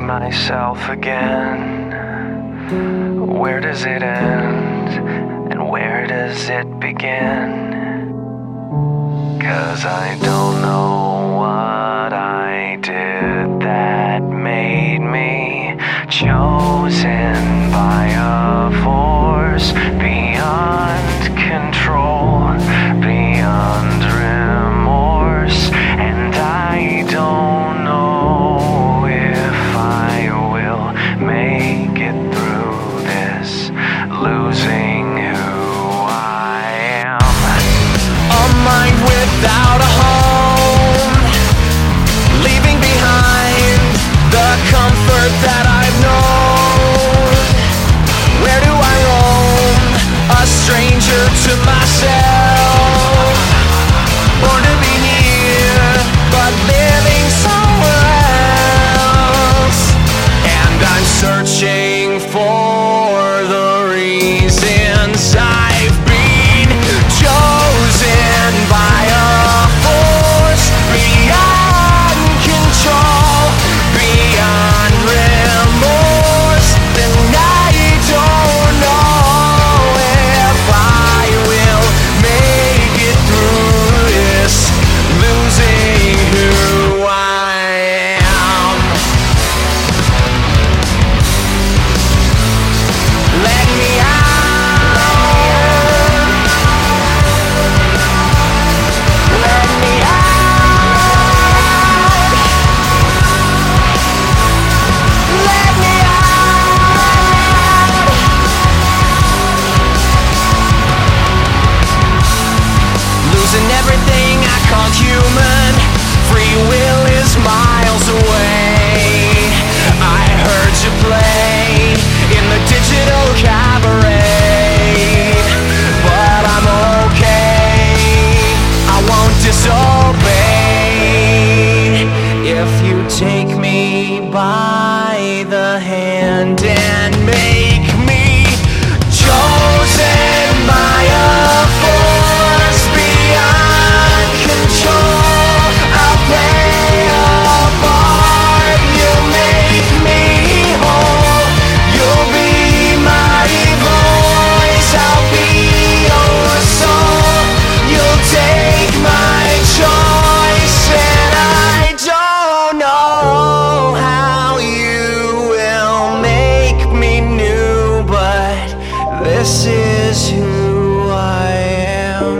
myself again. Where does it end? And where does it begin? 'Cause I don't know what I did that made me chosen by a force beyond control, beyond remorse. And I don't know if I will make it through this, losing who I am. A mind without a home, leaving behind the comfort that I've known. Where do I roam? A stranger to myself, born to be here, but living somewhere else. And I'm searching for the reasons I've been chosen by a force beyond control, beyond remorse. And I don't know if I will make it through this, losing who I am. Let me out. Let me out. Let me out. Losing everything I call human. Free will is miles away. I heard you play in the digital cabaret, but I'm okay. I won't disobey if you take me by the hand and make me chosen by a force beyond control. I'll play a part. You make me whole. You'll be my voice. I'll be your soul. You'll take my choice, and I don't know how you will make me new, but this is who I am.